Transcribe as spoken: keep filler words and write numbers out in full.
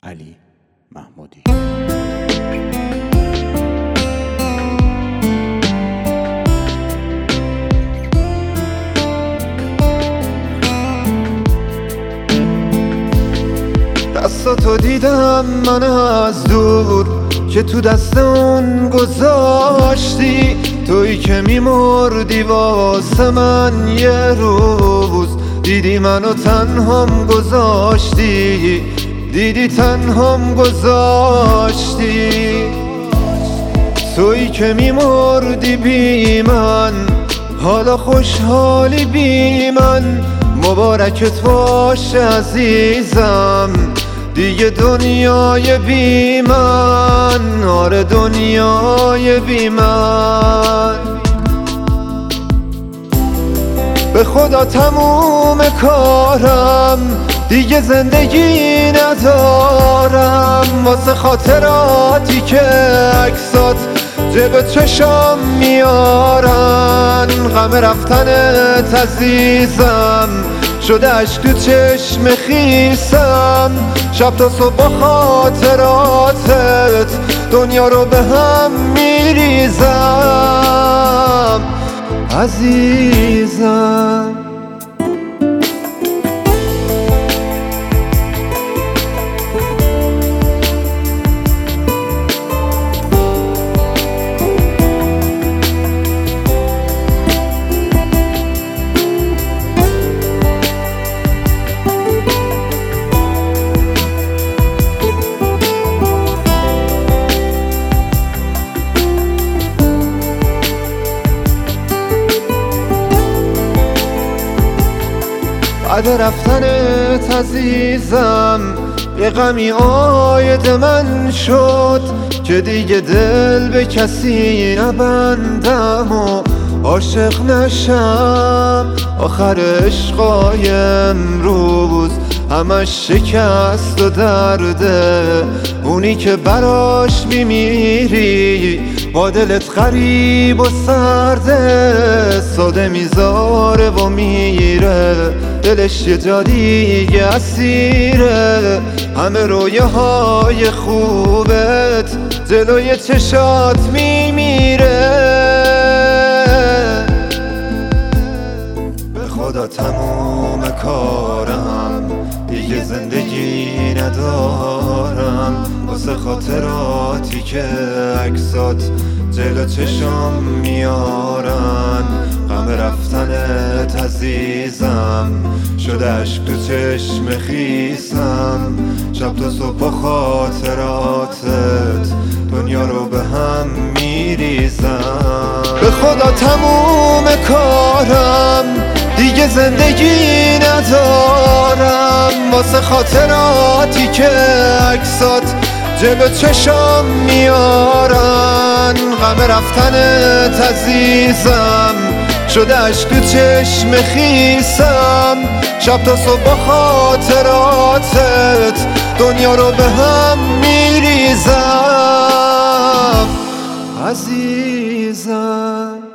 علی محمودی. دستاتو دیدم من از دور که تو دست اون گذاشتی، تویی که میمردی واسه من یه روز. دیدی منو تنهام گذاشتی، دیدی تنهام گذاشتی. تویی که میمردی بی من، حالا خوشحالی بی من. مبارکت باشه عزیزم، دیگه دنیای بی من، آره دنیای بی من. به خدا تموم کارم، دیگه زندگی ندارم. واسه خاطراتی که عکسات جب چشام میارن، غم رفتنت عزیزم شده عشق تو چشم خیسم. شب تا صبح با خاطراتت دنیا رو به هم میریزم عزیزم. بعد رفتنت عزیزم یه غمی آید من شد، که دیگه دل به کسی نبندم و عاشق نشم. آخر عشقای امروز همش شکست و درده، اونی که براش میمیری با دلت غریب و سرده. ساده میذاره و میره، دلش یه جا دیگه اسیره. همه رویه های خوبت جلوی چشات میمیره. به خدا تموم کارم، دیگه زندگی ندارم. واسه خاطراتی که عکسات جلو چشام میارن، غم رفتنت عزیزم شده عشق تو چشم خیسم. شب تا صبح با خاطراتت دنیا رو به هم میریزم. به خدا تموم کارم، دیگه زندگی ندارم. واسه خاطراتی که عکسات جلو چشام میارن، غم رفتنت عزیزم شده عشق تو چشم خیسم. شب تا صبح با خاطراتت دنیا رو به هم میریزم عزیزم.